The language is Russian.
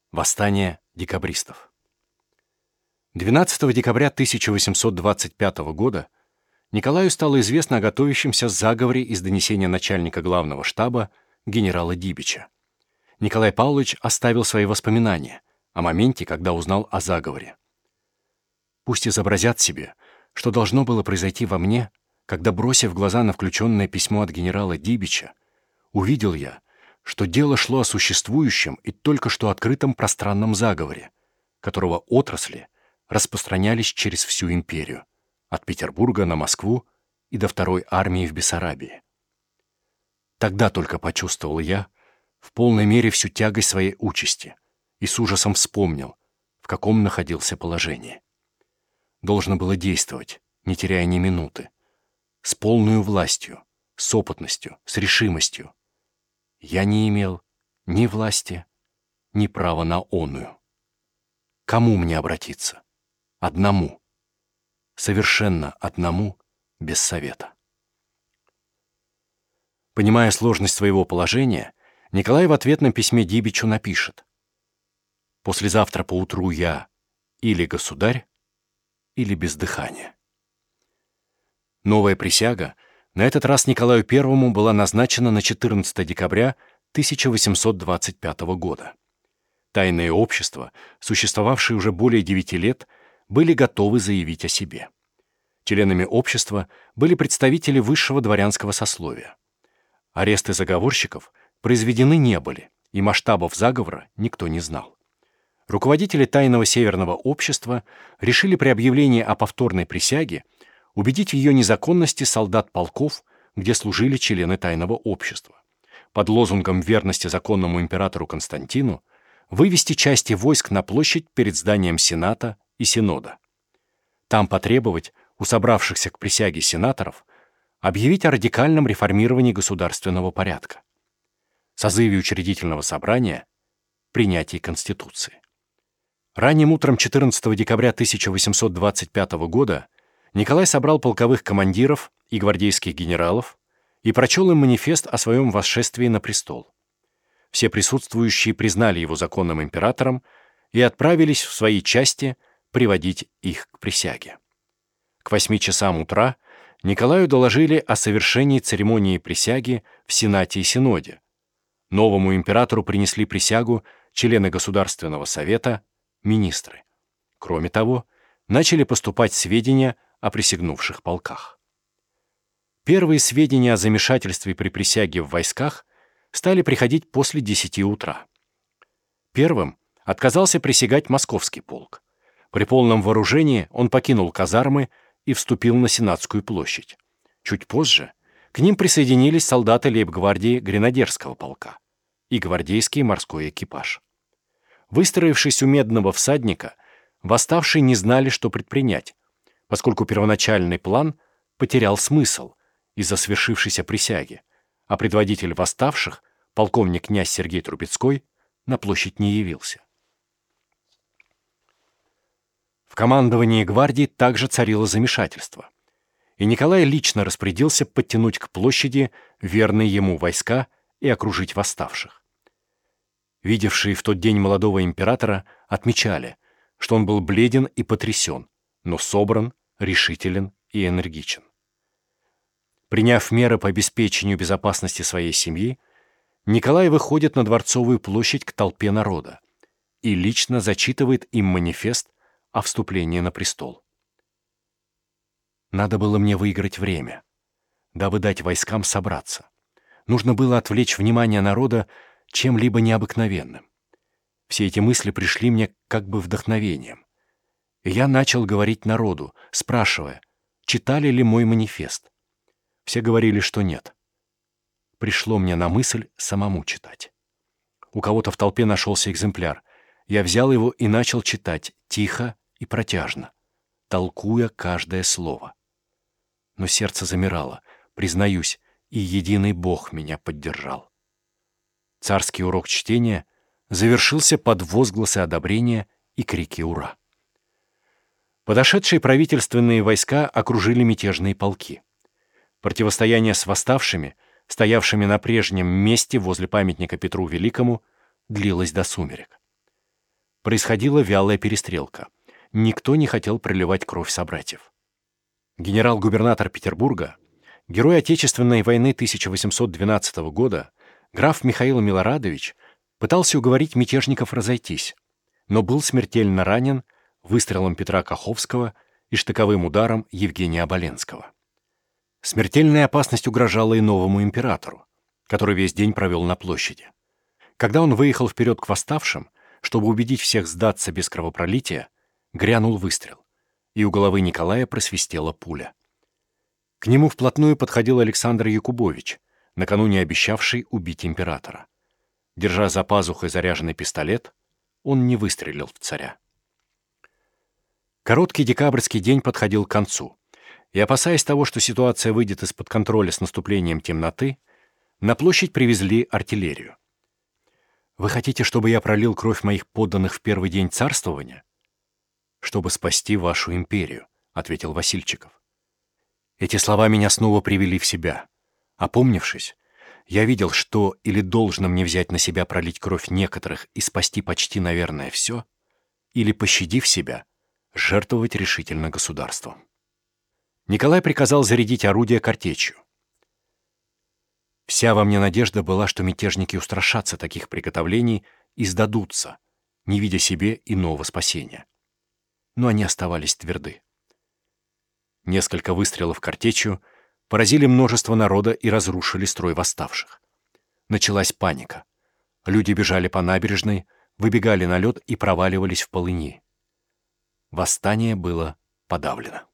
Восстание декабристов. 12 декабря 1825 года Николаю стало известно о готовящемся заговоре из донесения начальника главного штаба генерала Дибича. Николай Павлович оставил свои воспоминания о моменте, когда узнал о заговоре. «Пусть изобразят себе, что должно было произойти во мне, когда, бросив глаза на включенное письмо от генерала Дибича, увидел я, что дело шло о существующем и только что открытом пространном заговоре, которого отрасли распространялись через всю империю, от Петербурга на Москву и до Второй армии в Бессарабии. Тогда только почувствовал я в полной мере всю тягость своей участи и с ужасом вспомнил, в каком находился положении. Должно было действовать, не теряя ни минуты, с полной властью, с опытностью, с решимостью. Я не имел ни власти, ни права на оную. Кому мне обратиться? Одному. Совершенно одному, без совета. Понимая сложность своего положения, Николай в ответном письме Дибичу напишет: «Послезавтра поутру я или государь, или без дыхания». Новая присяга на этот раз Николаю I была назначена на 14 декабря 1825 года. Тайные общества, существовавшие уже более 9 лет, были готовы заявить о себе. Членами общества были представители высшего дворянского сословия. Аресты заговорщиков произведены не были, и масштабов заговора никто не знал. Руководители тайного Северного общества решили при объявлении о повторной присяге убедить в ее незаконности солдат полков, где служили члены тайного общества, под лозунгом верности законному императору Константину вывести части войск на площадь перед зданием Сената и Синода. Там потребовать у собравшихся к присяге сенаторов объявить о радикальном реформировании государственного порядка, созыве учредительного собрания, принятии Конституции. Ранним утром 14 декабря 1825 года Николай собрал полковых командиров и гвардейских генералов и прочел им манифест о своем восшествии на престол. Все присутствующие признали его законным императором и отправились в свои части приводить их к присяге. К 8 часам утра Николаю доложили о совершении церемонии присяги в Сенате и Синоде. Новому императору принесли присягу члены Государственного совета, министры. Кроме того, начали поступать сведения о присягнувших полках. Первые сведения о замешательстве при присяге в войсках стали приходить после 10 утра. Первым отказался присягать Московский полк. При полном вооружении он покинул казармы и вступил на Сенатскую площадь. Чуть позже к ним присоединились солдаты лейб-гвардии Гренадерского полка и гвардейский морской экипаж. Выстроившись у Медного всадника, восставшие не знали, что предпринять, поскольку первоначальный план потерял смысл из-за свершившейся присяги, а предводитель восставших, полковник князь Сергей Трубецкой, на площадь не явился. В командовании гвардии также царило замешательство, и Николай лично распорядился подтянуть к площади верные ему войска и окружить восставших. Видевшие в тот день молодого императора отмечали, что он был бледен и потрясен, но собран, решителен и энергичен. Приняв меры по обеспечению безопасности своей семьи, Николай выходит на Дворцовую площадь к толпе народа и лично зачитывает им манифест о вступлении на престол. Надо было мне выиграть время, дабы дать войскам собраться. Нужно было отвлечь внимание народа чем-либо необыкновенным. Все эти мысли пришли мне как бы вдохновением. И я начал говорить народу, спрашивая, читали ли мой манифест. Все говорили, что нет. Пришло мне на мысль самому читать. У кого-то в толпе нашелся экземпляр. Я взял его и начал читать тихо и протяжно, толкуя каждое слово. Но сердце замирало, признаюсь, и единый Бог меня поддержал. Царский урок чтения завершился под возгласы одобрения и крики «Ура!». Подошедшие правительственные войска окружили мятежные полки. Противостояние с восставшими, стоявшими на прежнем месте возле памятника Петру Великому, длилось до сумерек. Происходила вялая перестрелка. Никто не хотел проливать кровь собратьев. Генерал-губернатор Петербурга, герой Отечественной войны 1812 года, граф Михаил Милорадович, пытался уговорить мятежников разойтись, но был смертельно ранен выстрелом Петра Каховского и штыковым ударом Евгения Оболенского. Смертельная опасность угрожала и новому императору, который весь день провел на площади. Когда он выехал вперед к восставшим, чтобы убедить всех сдаться без кровопролития, грянул выстрел, и у головы Николая просвистела пуля. К нему вплотную подходил Александр Якубович, накануне обещавший убить императора. Держа за пазухой заряженный пистолет, он не выстрелил в царя. Короткий декабрьский день подходил к концу, и, опасаясь того, что ситуация выйдет из-под контроля с наступлением темноты, на площадь привезли артиллерию. «Вы хотите, чтобы я пролил кровь моих подданных в первый день царствования?» «Чтобы спасти вашу империю», — ответил Васильчиков. Эти слова меня снова привели в себя. Опомнившись, я видел, что или должно мне взять на себя пролить кровь некоторых и спасти почти, наверное, все, или, пощадив себя, жертвовать решительно государством. Николай приказал зарядить орудие картечью. Вся во мне надежда была, что мятежники устрашатся таких приготовлений и сдадутся, не видя себе иного спасения. Но они оставались тверды. Несколько выстрелов картечью поразили множество народа и разрушили строй восставших. Началась паника. Люди бежали по набережной, выбегали на лед и проваливались в полыни. Восстание было подавлено.